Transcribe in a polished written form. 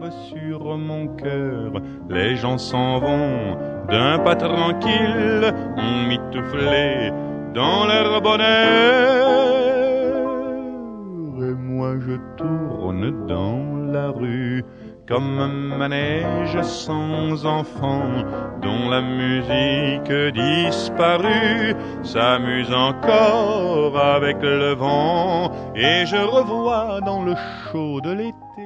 tombe sur mon cœur. Les gens s'en vont d'un pas tranquille, emmitouflés dans leur bonheur. Et moi je tourne dans la rue comme un manège sans enfant, dont la musique disparue s'amuse encore avec le vent. Et je revois dans le chaud de l'été